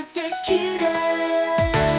clusters cuter.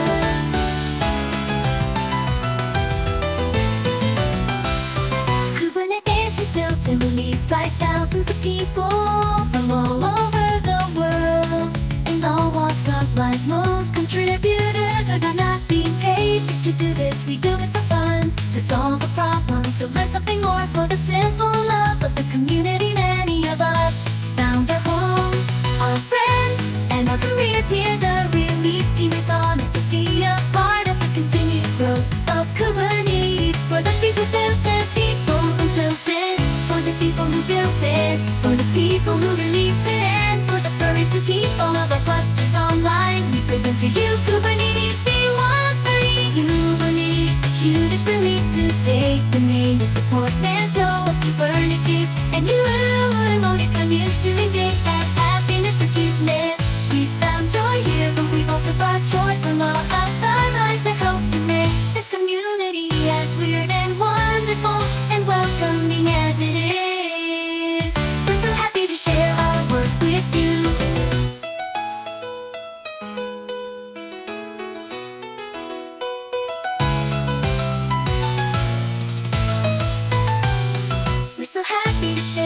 Kubernetes is built and released by thousands of people from all over the world, in all walks of life. Most contributors are not being paid to do this. We do it for fun, to solve a problem, to learn something more, for the simple love of the community. Many of us found our homes, our friends, and our careers here. The release team is honored to be a part of the continued growth of Kubernetes. For the people who built it, people who built it, for the people who built it, for the people who release it, and for the furries who keep all of our clusters online. We present to you Kubernetes v1.3. Kubernetes, the cutest release to date. The name is the portmanteau of Kubernetes, and you emoticon used to indicate that happiness or cuteness. We found joy here, but we've also brought joy from all outside lives that helps to make this community as weird and wonderful and welcoming as it is. We're so happy to share our work with you. We're so happy to share